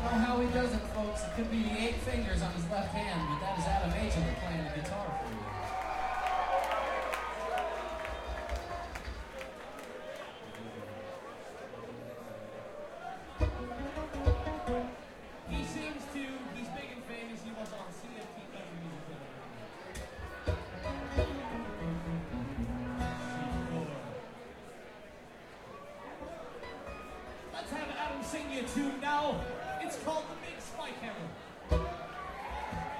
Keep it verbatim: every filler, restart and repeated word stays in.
don't know how he does it, folks. It could be eight fingers on his left hand, but that is Adam Angela playing the guitar for you. He seems to, he's big and famous. He was on C F T Country Music. Let's have Adam sing you a tune now. It's called The Big Spike Hammer.